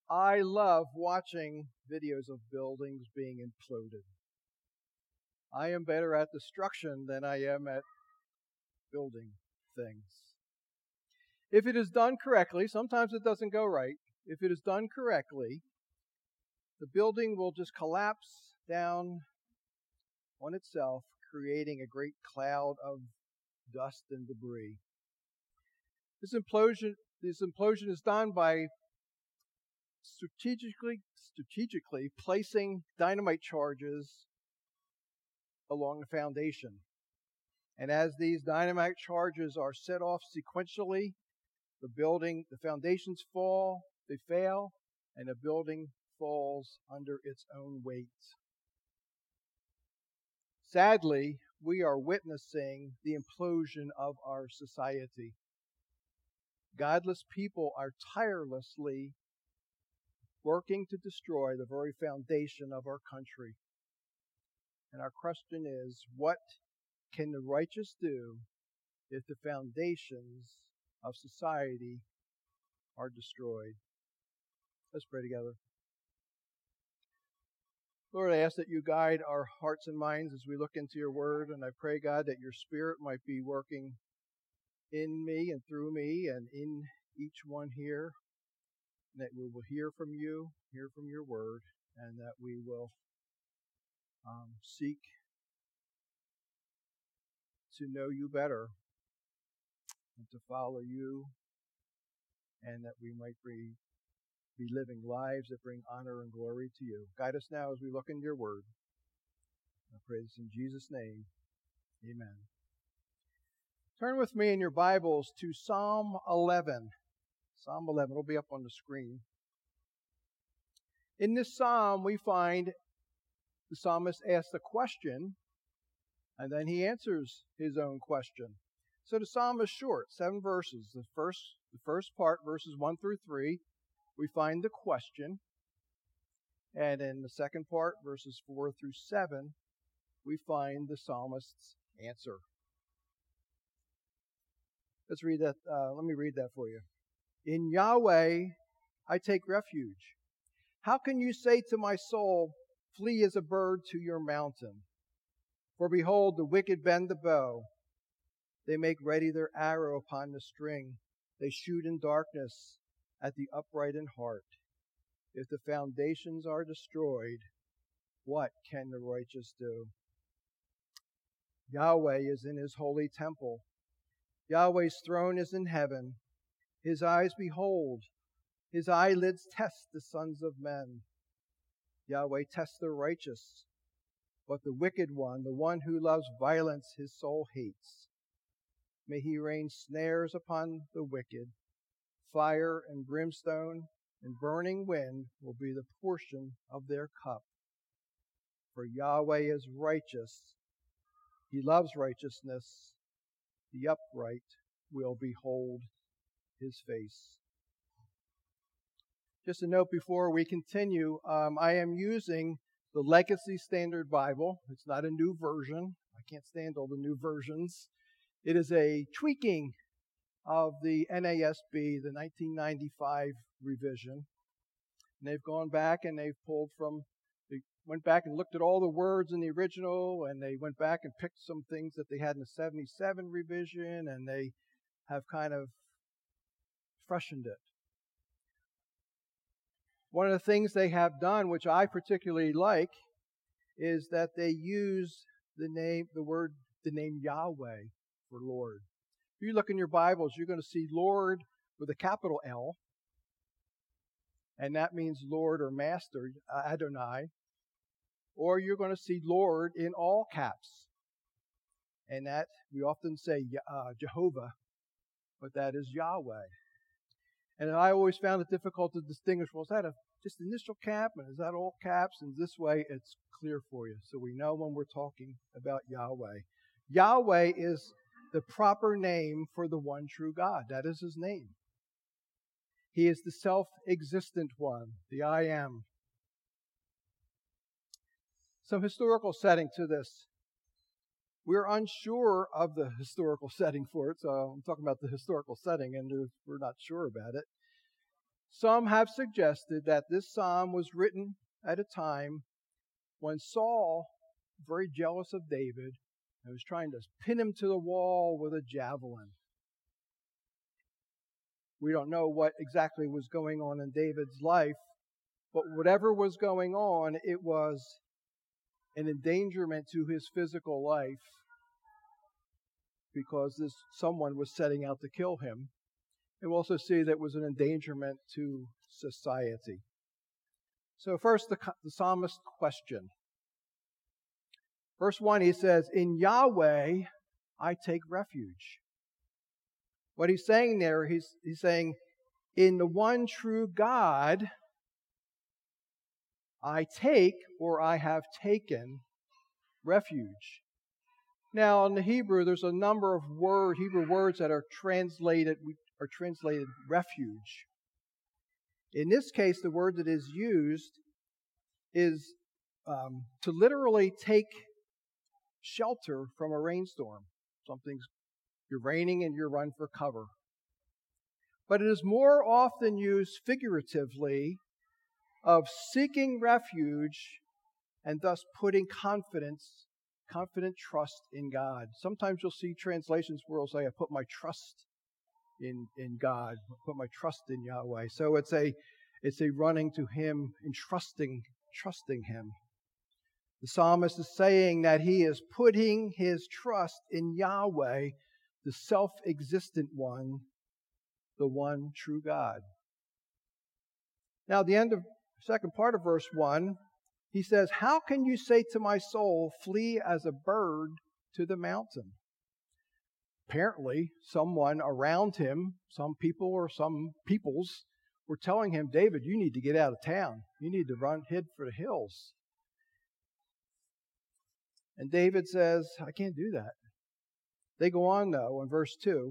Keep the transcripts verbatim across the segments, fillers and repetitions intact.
I love watching videos of buildings being imploded. I am better at destruction than I am at building things. If it is done correctly, sometimes it doesn't go right. If it is done correctly, the building will just collapse down on itself, creating a great cloud of dust and debris. This implosion, this implosion is done by strategically, strategically placing dynamite charges along the foundation. And as these dynamite charges are set off sequentially, the building, the foundations fall, they fail, and the building falls under its own weight. Sadly, we are witnessing the implosion of our society. Godless people are tirelessly working to destroy the very foundation of our country. And our question is, what can the righteous do if the foundations of society are destroyed? Let's pray together. Lord, I ask that you guide our hearts and minds as we look into your word, and I pray, God, that your Spirit might be working in me and through me and in each one here, and that we will hear from you, hear from your word, and that we will um, seek to know you better and to follow you, and that we might be be living lives that bring honor and glory to you. Guide us now as we look into your word. I pray this in Jesus' name. Amen. Turn with me in your Bibles to Psalm eleven. Psalm eleven. It'll be up on the screen. In this psalm, we find the psalmist asks a question, and then he answers his own question. So the psalm is short, seven verses. The first, the first part, verses one through three, we find the question. And in the second part, verses four through seven, we find the psalmist's answer. Let's read that. Uh, let me read that for you. In Yahweh I take refuge. How can you say to my soul, flee as a bird to your mountain? For behold, the wicked bend the bow. They make ready their arrow upon the string. They shoot in darkness at the upright in heart. If the foundations are destroyed, what can the righteous do? Yahweh is in his holy temple. Yahweh's throne is in heaven. His eyes behold. His eyelids test the sons of men. Yahweh tests the righteous, but the wicked one, the one who loves violence, his soul hates. May he rain snares upon the wicked. Fire and brimstone and burning wind will be the portion of their cup. For Yahweh is righteous. He loves righteousness. The upright will behold his face. Just a note before we continue, um, I am using the Legacy Standard Bible. It's not a new version. I can't stand all the new versions. It is a tweaking of the N A S B, the nineteen ninety-five revision. And they've gone back and they've pulled from, they went back and looked at all the words in the original, and they went back and picked some things that they had in the seventy-seven revision, and they have kind of freshened it. One of the things they have done, which I particularly like, is that they use the name, the word, the name Yahweh for Lord. If you look in your Bibles, you're going to see Lord with a capital L, and that means Lord or Master, Adonai. Or you're going to see Lord in all caps, and that we often say uh, Jehovah, but that is Yahweh. And I always found it difficult to distinguish, well, is that a just initial cap, and is that all caps? And this way it's clear for you, so we know when we're talking about Yahweh. Yahweh is the proper name for the one true God. That is his name. He is the self-existent one, the I am. Some historical setting to this. We're unsure of the historical setting for it, so I'm talking about the historical setting, and we're not sure about it. some have suggested that this psalm was written at a time when Saul, very jealous of David, and was trying to pin him to the wall with a javelin. We don't know what exactly was going on in David's life, but whatever was going on, it was an endangerment to his physical life because this someone was setting out to kill him. And we'll also see that it was an endangerment to society. So first, the, the psalmist's question. Verse one, he says, "In Yahweh I take refuge." What he's saying there, he's, he's saying, in the one true God, I take, or I have taken, refuge. Now, in the Hebrew, there's a number of word, Hebrew words that are translated, are translated refuge. In this case, the word that is used is um, to literally take shelter from a rainstorm. Something's You're raining and you run for cover. But it is more often used figuratively of seeking refuge and thus putting confidence, confident trust in God. Sometimes you'll see translations where it'll say, I put my trust in, in God, I put my trust in Yahweh. So it's a it's a running to Him and trusting, trusting Him. The psalmist is saying that he is putting his trust in Yahweh, the self-existent one, the one true God. Now, at the end of the second part of verse one, he says, "How can you say to my soul, flee as a bird to the mountain?" Apparently, someone around him, some people or some peoples, were telling him, David, you need to get out of town. You need to run, head for the hills. And David says, I can't do that. They go on, though, in verse two.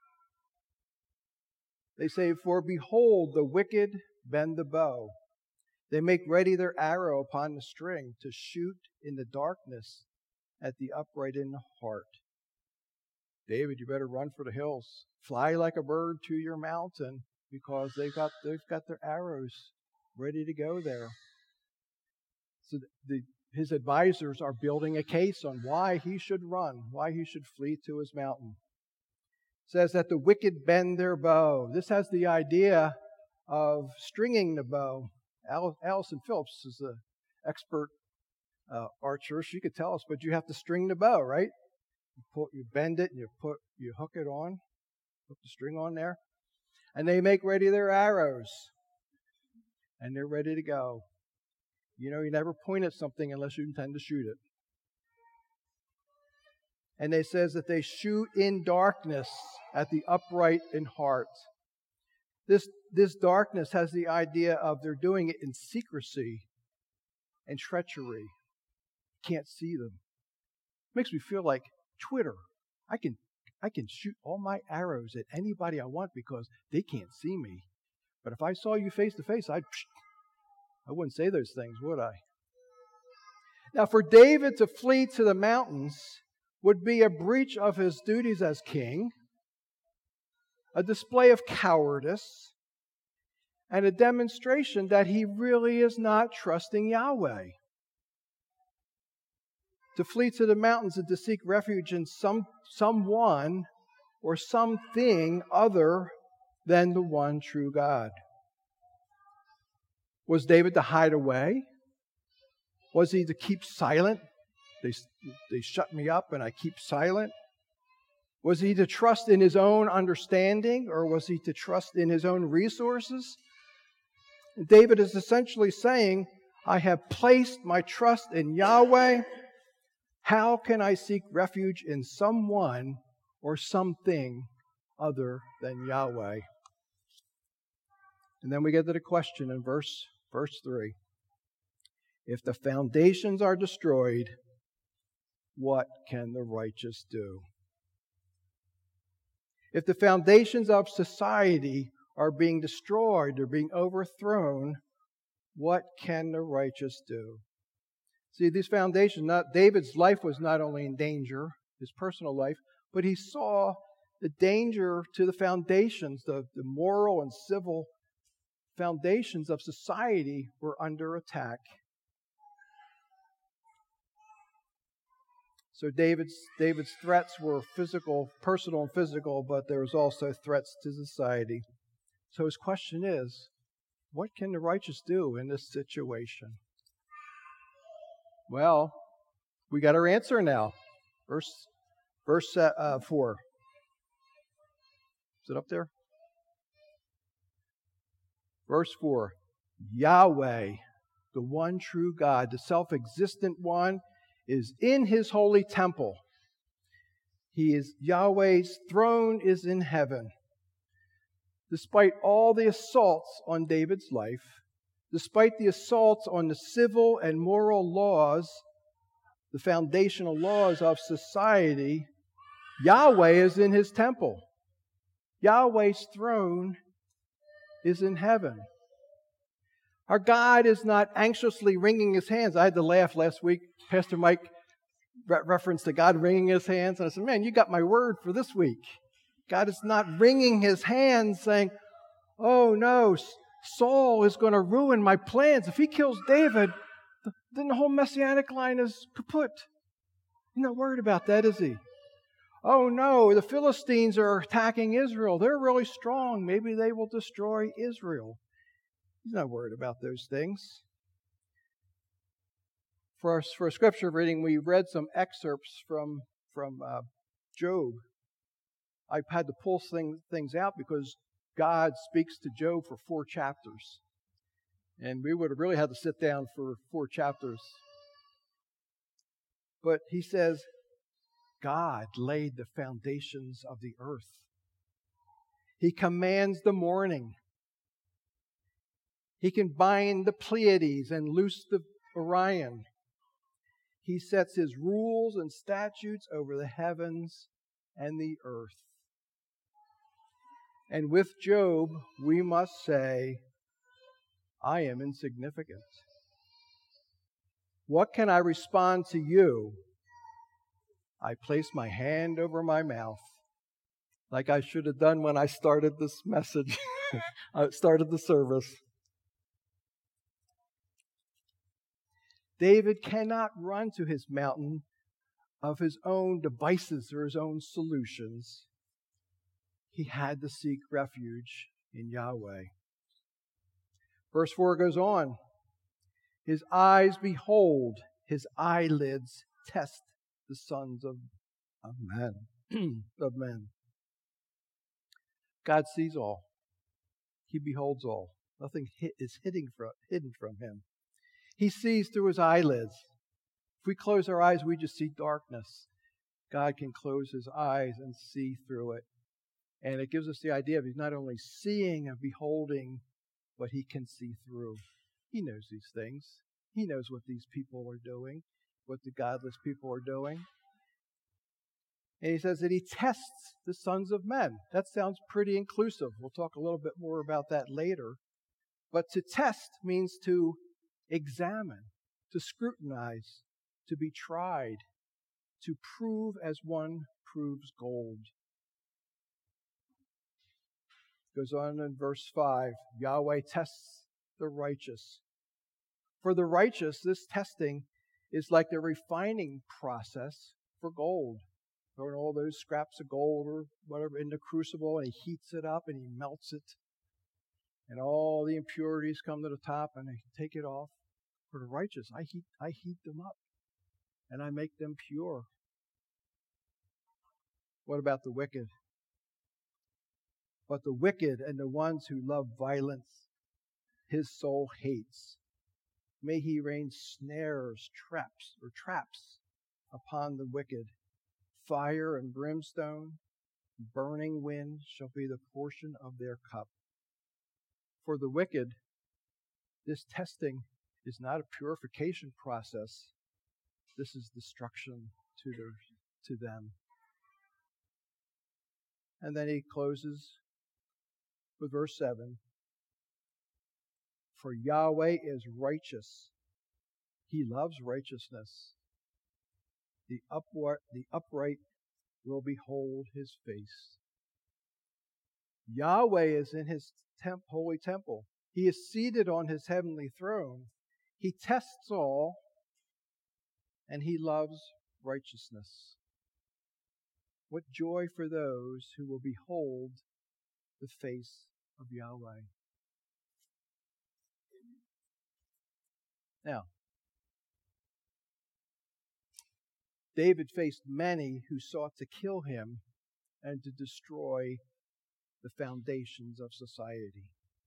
They say, "For behold, the wicked bend the bow. They make ready their arrow upon the string to shoot in the darkness at the upright in heart." David, you better run for the hills. Fly like a bird to your mountain because they've got they've got their arrows ready to go there. So the His advisors are building a case on why he should run, why he should flee to his mountain. It says that the wicked bend their bow. This has the idea of stringing the bow. Allison Phillips is an expert uh, archer. She could tell us, but you have to string the bow, right? You, put, you bend it and you put you hook it on, hook the string on there, and they make ready their arrows, and they're ready to go. You know, you never point at something unless you intend to shoot it. And it says that they shoot in darkness at the upright in heart. This, this darkness has the idea of they're doing it in secrecy and treachery. Can't see them. Makes me feel like Twitter. I can, I can shoot all my arrows at anybody I want because they can't see me. But if I saw you face to face, I'd... I wouldn't say those things, would I? Now, for David to flee to the mountains would be a breach of his duties as king, a display of cowardice, and a demonstration that he really is not trusting Yahweh. To flee to the mountains and to seek refuge in some someone or something other than the one true God. Was David to hide away? Was he to keep silent? They, they shut me up and I keep silent. Was he to trust in his own understanding, or was he to trust in his own resources? David is essentially saying, I have placed my trust in Yahweh. How can I seek refuge in someone or something other than Yahweh? And then we get to the question in verse, verse three. If the foundations are destroyed, what can the righteous do? If the foundations of society are being destroyed or being overthrown, what can the righteous do? See, these foundations, not David's life was not only in danger, his personal life, but he saw the danger to the foundations, the, the moral and civil foundations of society were under attack. So David's David's threats were physical, personal and physical, but there was also threats to society. So his question is, what can the righteous do in this situation? Well, we got our answer now. Verse verse uh, four. Is it up there? Verse four. Yahweh, the one true God, the self-existent one, is in his holy temple. He is Yahweh's throne is in heaven. Despite all the assaults on David's life, despite the assaults on the civil and moral laws, the foundational laws of society, Yahweh is in his temple. Yahweh's throne is in heaven. Our God is not anxiously wringing his hands. I had to laugh last week. Pastor Mike re- referenced to God wringing his hands. And I said, man, you got my word for this week. God is not wringing his hands saying, oh no, Saul is going to ruin my plans. If he kills David, then the whole messianic line is kaput. He's not worried about that, is he? Oh no, the Philistines are attacking Israel. They're really strong. Maybe they will destroy Israel. He's not worried about those things. For our, for a scripture reading, we read some excerpts from, from uh, Job. I had to pull thing, things out because God speaks to Job for four chapters. And we would have really had to sit down for four chapters. But he says, God laid the foundations of the earth. He commands the morning. He can bind the Pleiades and loose the Orion. He sets his rules and statutes over the heavens and the earth. And with Job, we must say, I am insignificant. What can I respond to you? I place my hand over my mouth, like I should have done when I started this message. I started the service. David cannot run to his mountain of his own devices or his own solutions. He had to seek refuge in Yahweh. Verse four goes on. His eyes behold, his eyelids test the sons of, of men. of men. God sees all. He beholds all. Nothing is hidden from, hidden from him. He sees through his eyelids. If we close our eyes, we just see darkness. God can close his eyes and see through it. And it gives us the idea of he's not only seeing and beholding, but he can see through. He knows these things. He knows what these people are doing, what the godless people are doing. And he says that he tests the sons of men. That sounds pretty inclusive. We'll talk a little bit more about that later. But to test means to examine, to scrutinize, to be tried, to prove as one proves gold. Goes on in verse five, Yahweh tests the righteous. For the righteous, this testing is like the refining process for gold. Throwing all those scraps of gold or whatever in the crucible, and he heats it up and he melts it. And all the impurities come to the top and they take it off. For the righteous, I heat, I heat them up and I make them pure. What about the wicked? But the wicked and the ones who love violence, his soul hates. May he rain snares, traps, or traps upon the wicked. Fire and brimstone, burning wind shall be the portion of their cup. For the wicked, this testing is not a purification process. This is destruction to their, to them. And then he closes with verse seven. For Yahweh is righteous. He loves righteousness. The upright, the upright will behold his face. Yahweh is in his temp, holy temple. He is seated on his heavenly throne. He tests all, and he loves righteousness. What joy for those who will behold the face of Yahweh. Now, David faced many who sought to kill him and to destroy the foundations of society.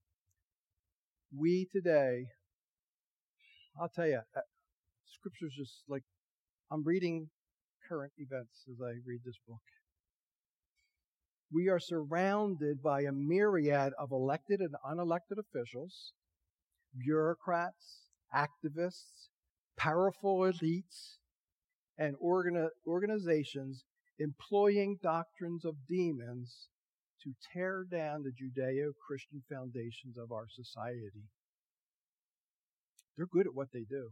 We today, I'll tell you, Scripture's just like, I'm reading current events as I read this book. We are surrounded by a myriad of elected and unelected officials, bureaucrats, activists, powerful elites, and organi- organizations employing doctrines of demons to tear down the Judeo-Christian foundations of our society. They're good at what they do.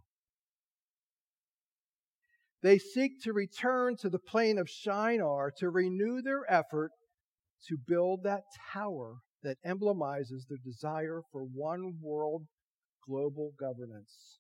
They seek to return to the plain of Shinar to renew their effort to build that tower that emblemizes their desire for one world global governance.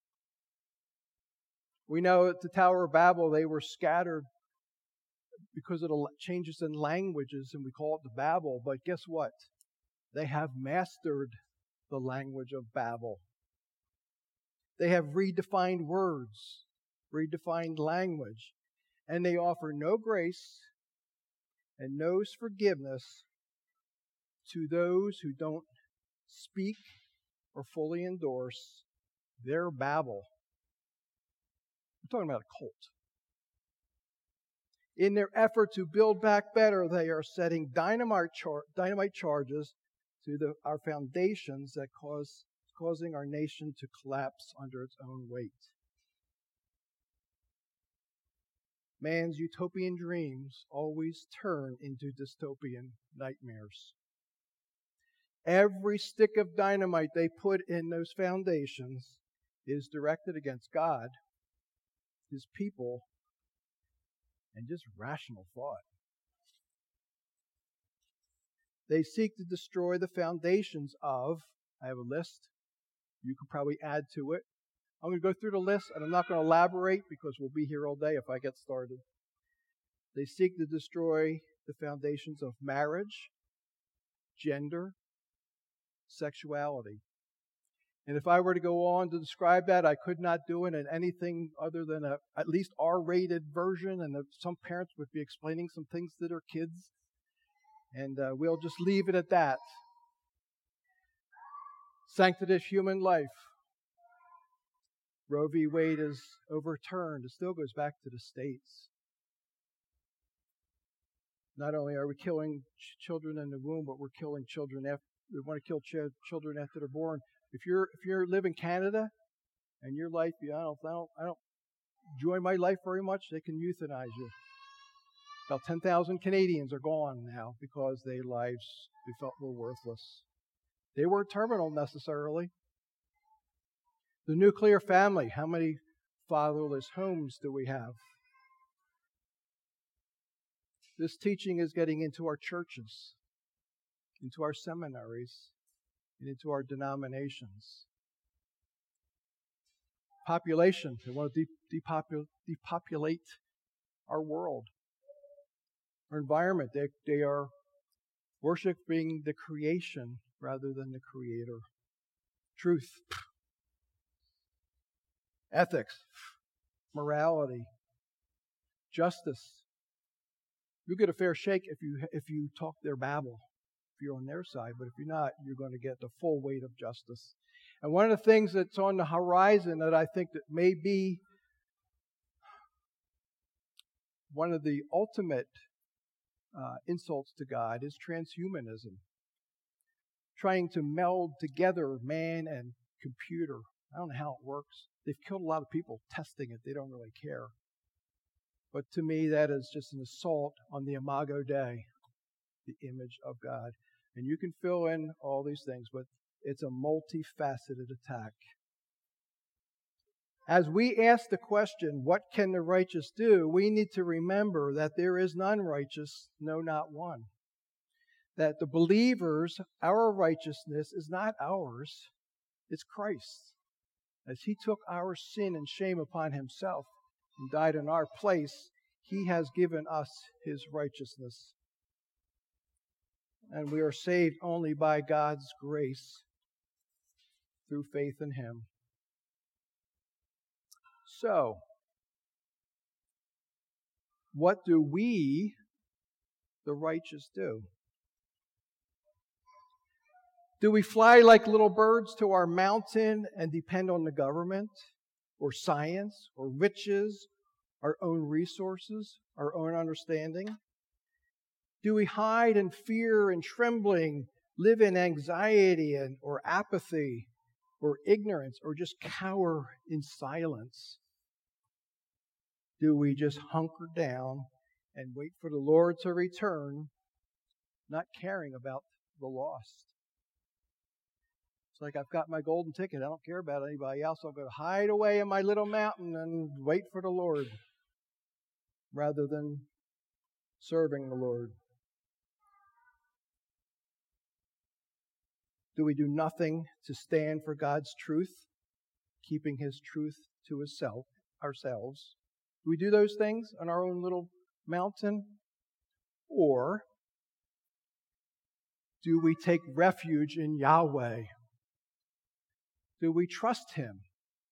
We know at the Tower of Babel they were scattered because of the changes in languages, and we call it the Babel. But guess what? They have mastered the language of Babel. They have redefined words, redefined language, and they offer no grace and no forgiveness to those who don't speak or fully endorse their Babel. I'm talking about a cult. In their effort to build back better, they are setting dynamite, char- dynamite charges to the, our foundations that cause causing our nation to collapse under its own weight. Man's utopian dreams always turn into dystopian nightmares. Every stick of dynamite they put in those foundations is directed against God, His people, and just rational thought. They seek to destroy the foundations of, I have a list, you could probably add to it. I'm going to go through the list, and I'm not going to elaborate because we'll be here all day if I get started. They seek to destroy the foundations of marriage, gender, sexuality. And if I were to go on to describe that, I could not do it in anything other than a at least R-rated version, and some parents would be explaining some things to their kids. And uh, we'll just leave it at that. Sanctity of human life. Roe v. Wade is overturned. It still goes back to the states. Not only are we killing ch- children in the womb, but we're killing children after. We want to kill ch- children after they're born. If you're if you live in Canada and your life, you, I don't I don't I don't enjoy my life very much, they can euthanize you. About ten thousand Canadians are gone now because their lives they felt were worthless. They weren't terminal necessarily. The nuclear family, how many fatherless homes do we have? This teaching is getting into our churches, into our seminaries, and into our denominations. Population, they want to de- depopul- depopulate our world. Our environment, they, they are worshiping the creation rather than the Creator. Truth, ethics, morality, justice. You get a fair shake if you if you talk their babble, if you're on their side, but if you're not, you're going to get the full weight of justice. And one of the things that's on the horizon that I think that may be one of the ultimate uh, insults to God is transhumanism. Trying to meld together man and computer. I don't know how it works. They've killed a lot of people testing it. They don't really care. But to me, that is just an assault on the Imago Dei, the image of God. And you can fill in all these things, but it's a multifaceted attack. As we ask the question, what can the righteous do? We need to remember that there is none righteous, no, not one. that the believers, our righteousness is not ours, it's Christ's. As He took our sin and shame upon Himself and died in our place, He has given us His righteousness. And we are saved only by God's grace through faith in Him. So, what do we, the righteous, do? Do we fly like little birds to our mountain and depend on the government, or science, or riches, our own resources, our own understanding? Do we hide in fear and trembling, live in anxiety and or apathy, or ignorance, or just cower in silence? Do we just hunker down and wait for the Lord to return, not caring about the lost? It's like, I've got my golden ticket. I don't care about anybody else. I'll go hide away in my little mountain and wait for the Lord rather than serving the Lord. Do we do nothing to stand for God's truth, keeping His truth to Himself, ourselves? Do we do those things on our own little mountain? Or do we take refuge in Yahweh? Do we trust Him?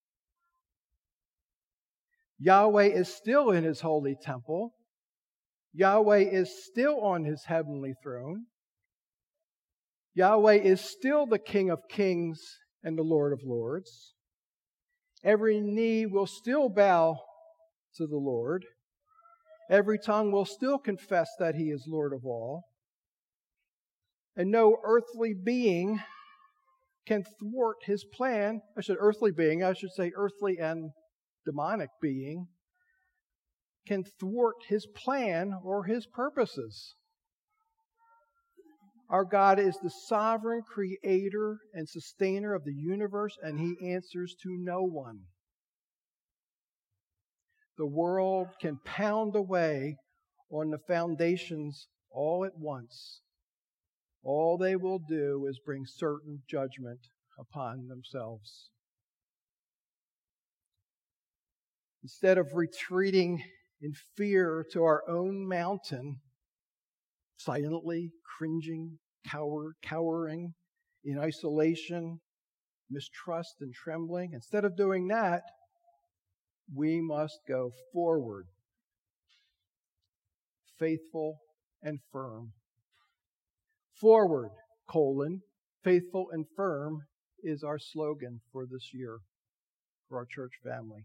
Yahweh is still in His holy temple. Yahweh is still on His heavenly throne. Yahweh is still the King of kings and the Lord of lords. Every knee will still bow to the Lord. Every tongue will still confess that He is Lord of all. And no earthly being can thwart His plan. I should earthly being, I should say earthly and demonic being, can thwart His plan or His purposes. Our God is the sovereign creator and sustainer of the universe, and He answers to no one. The world can pound away on the foundations all at once. All they will do is bring certain judgment upon themselves. Instead of retreating in fear to our own mountain, silently cringing, cower, cowering in isolation, mistrust and trembling, instead of doing that, we must go forward, faithful and firm. Forward, colon, faithful and firm is our slogan for this year, for our church family.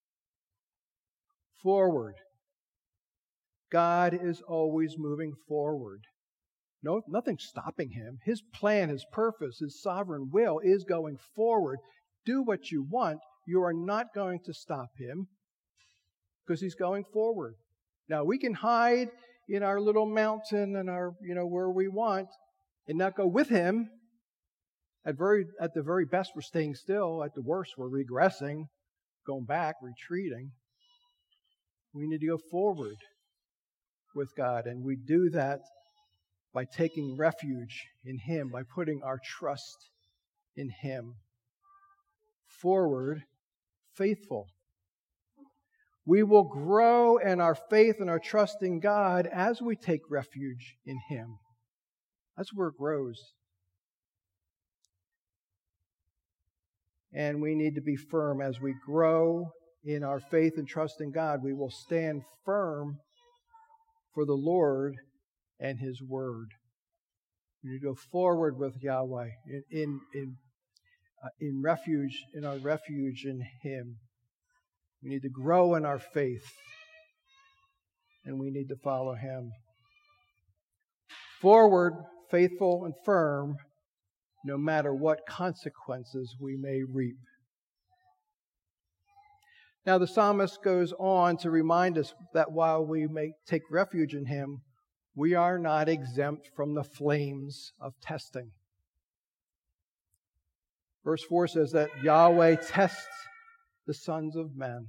Forward. God is always moving forward. No, nothing's stopping Him. His plan, His purpose, His sovereign will is going forward. Do what you want. You are not going to stop Him because He's going forward. Now, we can hide in our little mountain and our, you know, where we want and not go with Him. At very, at the very best, we're staying still. At the worst, we're regressing, going back, retreating. We need to go forward with God, and we do that by taking refuge in Him, by putting our trust in Him. Forward, faithful. We will grow in our faith and our trust in God as we take refuge in Him. That's where it grows. And we need to be firm as we grow in our faith and trust in God. We will stand firm for the Lord and His Word. We need to go forward with Yahweh in in in, uh, in refuge, in our refuge in Him. We need to grow in our faith, and we need to follow Him. Forward, faithful and firm, no matter what consequences we may reap. Now the psalmist goes on to remind us that while we may take refuge in Him, we are not exempt from the flames of testing. Verse four says that Yahweh tests the sons of men.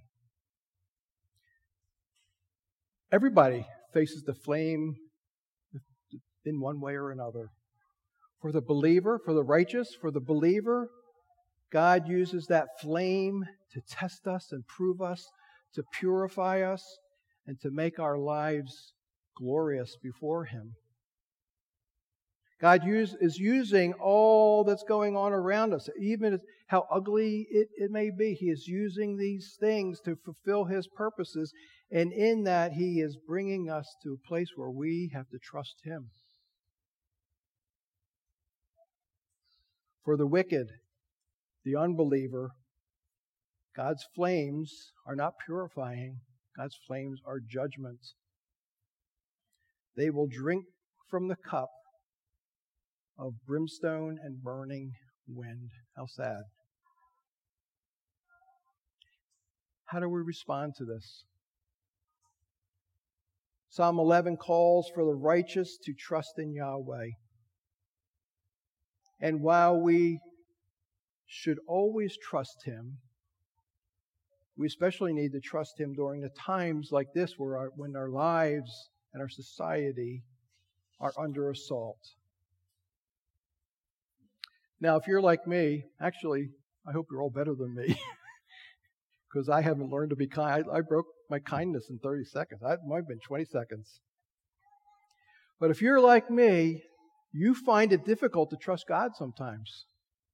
Everybody faces the flame, in one way or another. For the believer, for the righteous, for the believer, God uses that flame to test us and prove us, to purify us, and to make our lives glorious before Him. God use, is using all that's going on around us, even how ugly it, it may be. He is using these things to fulfill His purposes, and in that He is bringing us to a place where we have to trust Him. For the wicked, the unbeliever, God's flames are not purifying. God's flames are judgment. They will drink from the cup of brimstone and burning wind. How sad. How do we respond to this? Psalm eleven calls for the righteous to trust in Yahweh. And while we should always trust Him, we especially need to trust Him during the times like this where our, when our lives and our society are under assault. Now, if you're like me, actually, I hope you're all better than me, because I haven't learned to be kind. I, I broke my kindness in thirty seconds. It might have been twenty seconds. But if you're like me, you find it difficult to trust God sometimes.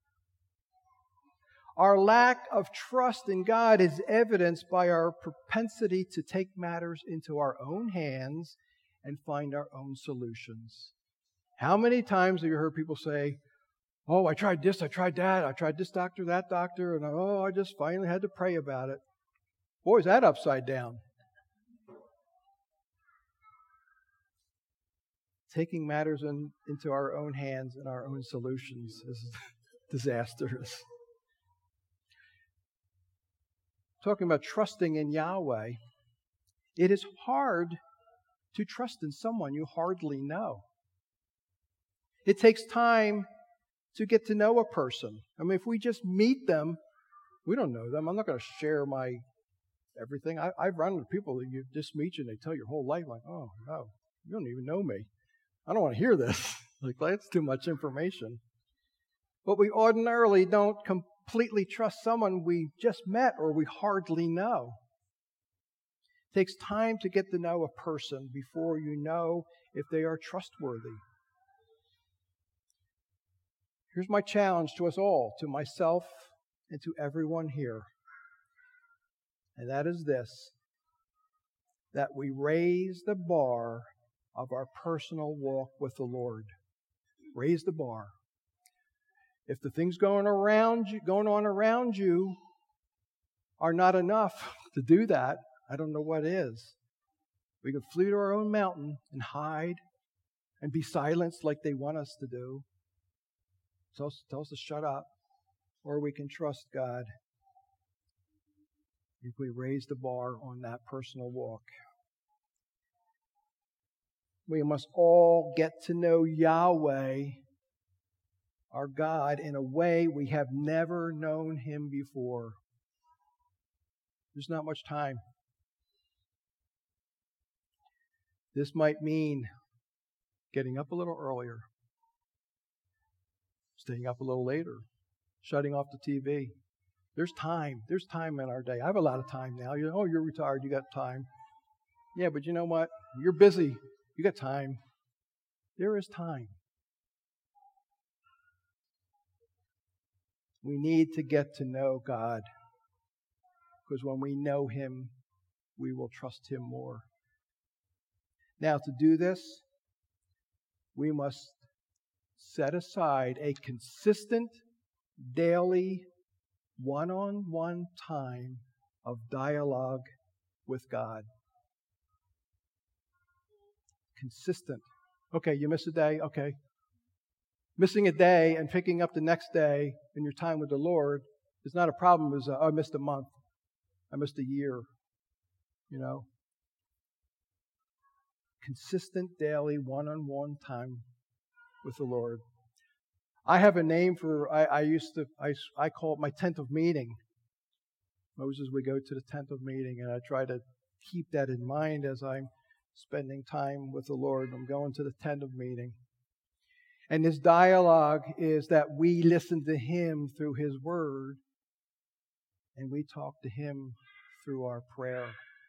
Our lack of trust in God is evidenced by our propensity to take matters into our own hands and find our own solutions. How many times have you heard people say, oh, I tried this, I tried that, I tried this doctor, that doctor, and oh, I just finally had to pray about it. Boy, is that upside down. Taking matters in, into our own hands and our own solutions is disastrous. Talking about trusting in Yahweh, it is hard to trust in someone you hardly know. It takes time to get to know a person. I mean, if we just meet them, we don't know them. I'm not going to share my everything. I, I've run into people that you just meet you and they tell your whole life, like, oh, no, you don't even know me. I don't want to hear this. Like, that's too much information. But we ordinarily don't completely trust someone we just met or we hardly know. It takes time to get to know a person before you know if they are trustworthy. Here's my challenge to us all, to myself and to everyone here. And that is this, that we raise the bar of our personal walk with the Lord. Raise the bar. If the things going around you, going on around you are not enough to do that, I don't know what is. We can flee to our own mountain and hide and be silenced like they want us to do. Tell us, tell us to shut up. Or we can trust God if we raise the bar on that personal walk. We must all get to know Yahweh, our God, in a way we have never known Him before. There's not much time. This might mean getting up a little earlier, staying up a little later, shutting off the T V. There's time. There's time in our day. I have a lot of time now. You know, oh, you're retired. You got time. Yeah, but you know what? You're busy. You got time. There is time. We need to get to know God, because when we know Him, we will trust Him more. Now, to do this, we must set aside a consistent, daily, one-on-one time of dialogue with God. Consistent. Okay, you miss a day? Okay. Missing a day and picking up the next day in your time with the Lord is not a problem. It's, oh, I missed a month. I missed a year. You know? Consistent, daily, one-on-one time with the Lord. I have a name for, I, I used to, I, I call it my tent of meeting. Moses would go to the tent of meeting, and I try to keep that in mind as I'm spending time with the Lord. I'm going to the tent of meeting. And this dialogue is that we listen to Him through His Word, and we talk to Him through our prayer.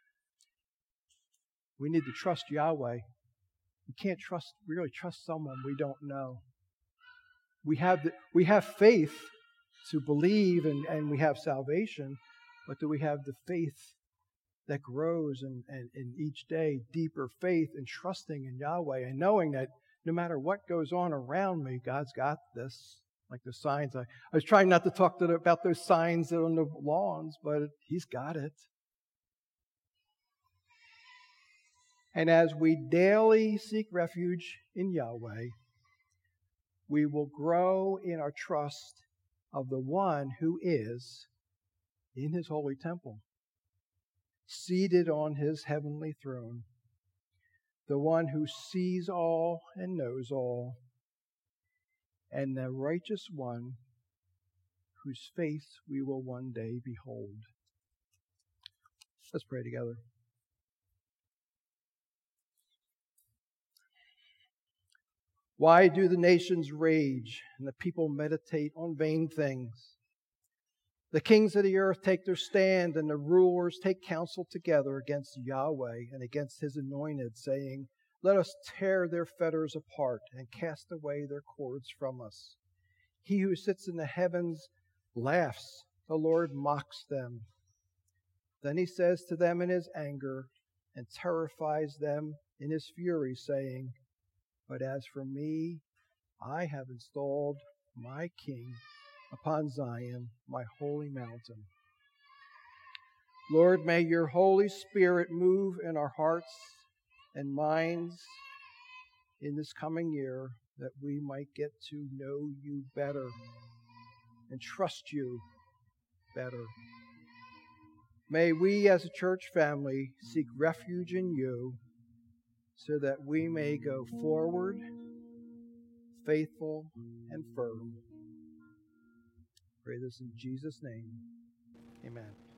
We need to trust Yahweh. We can't trust, really trust someone we don't know. We have, the, we have faith to believe, and, and we have salvation, but do we have the faith that grows and, and, and each day deeper faith and trusting in Yahweh and knowing that no matter what goes on around me, God's got this. Like the signs. I, I was trying not to talk to the, about those signs that are on the lawns, but He's got it. And as we daily seek refuge in Yahweh, we will grow in our trust of the one who is in His holy temple, seated on His heavenly throne, the one who sees all and knows all, and the righteous one whose face we will one day behold. Let's pray together. Why do the nations rage and the people meditate on vain things? The kings of the earth take their stand, and the rulers take counsel together against Yahweh and against His anointed, saying, "Let us tear their fetters apart and cast away their cords from us." He who sits in the heavens laughs. The Lord mocks them. Then He says to them in His anger and terrifies them in His fury, saying, "But as for me, I have installed my King upon Zion, my holy mountain." Lord, may Your Holy Spirit move in our hearts and minds in this coming year, that we might get to know You better and trust You better. May we as a church family seek refuge in You, so that we may go forward, faithful and firm. Pray this in Jesus' name. Amen.